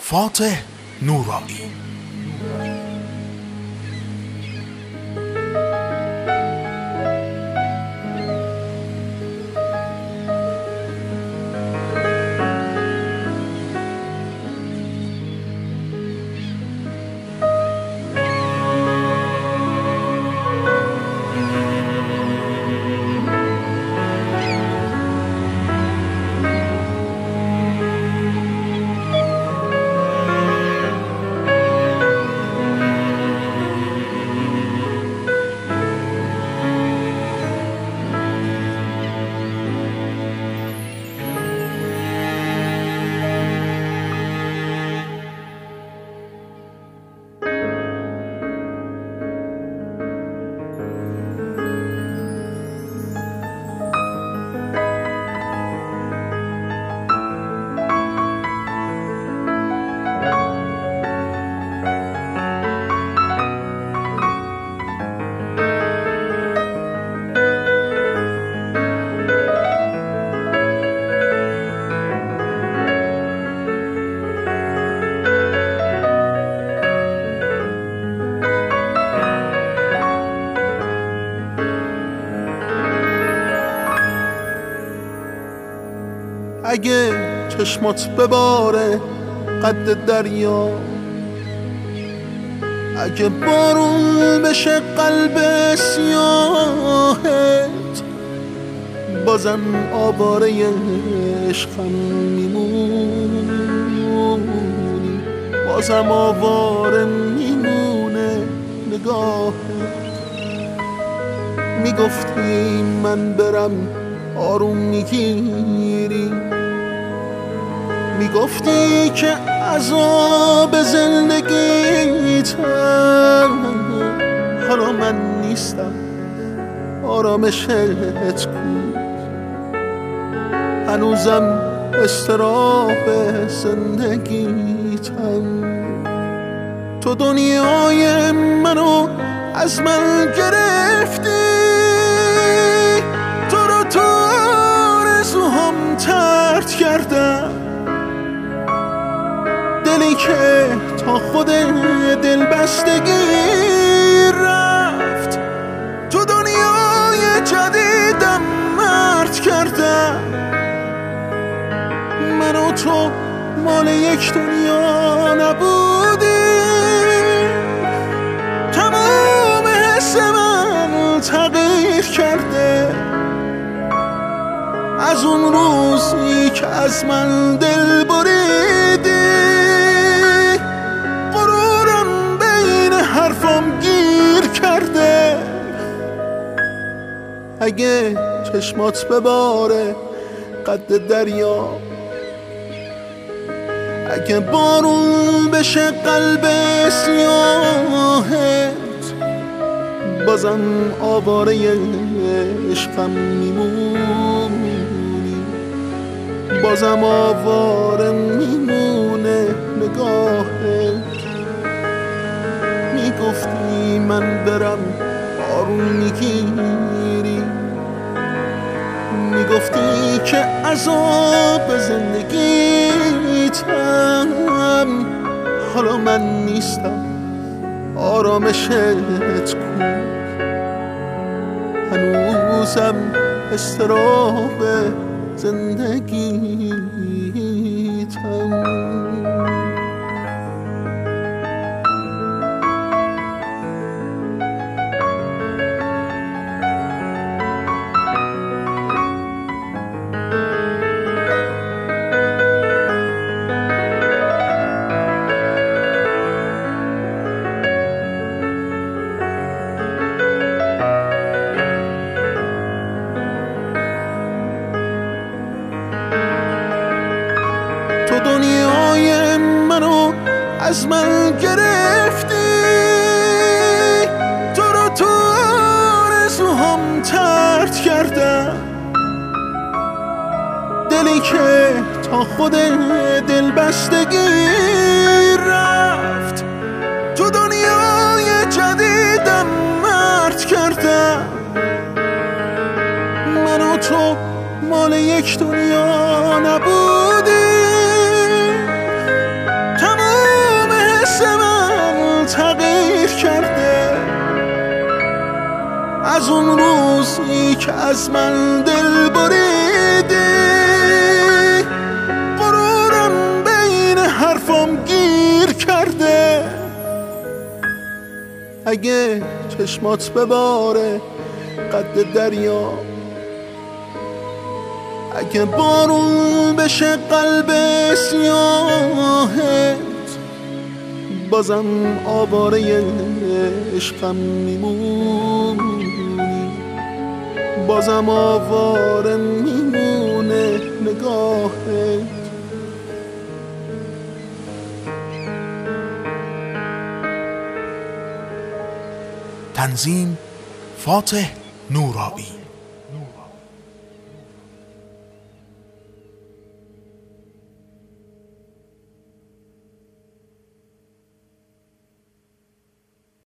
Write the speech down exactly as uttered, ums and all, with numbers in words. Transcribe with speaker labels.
Speaker 1: فاتح نورانی.
Speaker 2: اگه چشمات بباره قد دریا، اگه بارون بشه قلب سیاهت، بازم آواره عشقم میمونی، بازم آواره میمونه نگاهت. میگفتی من برم آروم میگیری، میگفتی که عذاب زندگیتم، حالا من نیستم آرامشت کو، هنوزم استراب زندگیتم. تو دنیای منو از من گرفتی، تو رو تو آرزوهام طرد کردم، دلی که تا خود دل بستگی رفت، تو دنیای جدیدم مرد کردم. من و تو مال یک دنیا نبودیم، تمام حس من تغییر کرده از اون روزی که از من دل بریدی. غرورم بین حرفام گیر کرده، اگه چشمات بباره قد دریا، اگه بارون بشه قلب سیاهت، بازم آواره عشقم میمونی، بازم آواره میمونه نگاهت. میگفتی من برم آروم میگیری، میگفتی که عذاب زندگیتم، حالا من نیستم آرامشت کو، هنوزم استراب زندگیتم. تو دنیای منو از من گرفتی، تو رو تو آرزوهام طرد کردم، دلی که تا خود دل بستگی رفت، تو دنیای جدیدم مرد کردم. من و تو مال یک دنیا نبودیم، تمام از اون روزی که از من دل بریدی، غرورم بین حرفام گیر کرده. اگه چشمات بباره قد دریا، اگه بارون بشه قلب سیاهت، بازم آواره عشقم میمونی، بازم آواره میمونه نگاهت.
Speaker 1: تنظیم فاتح نورایی.